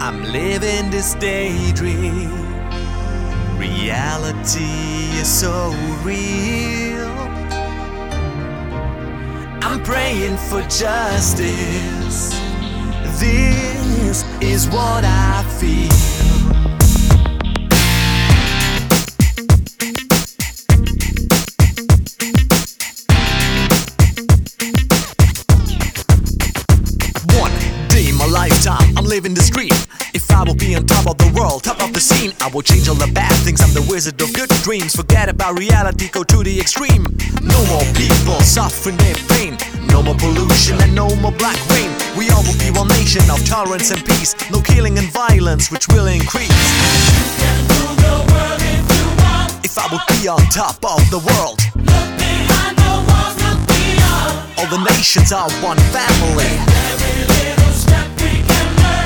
I'm living this daydream. Reality is so real. I'm praying for justice. This is what I feel. Lifetime, I'm living the street. If I will be on top of the world, top of the scene, I will change all the bad things. I'm the wizard of good dreams. Forget about reality, go to the extreme. No more people suffering their pain. No more pollution and no more black rain. We all will be one nation of tolerance and peace. No killing and violence, which will increase. You can rule the world if you want. If I would be on top of the world, Look behind the walls, look beyond. all the nations are one family.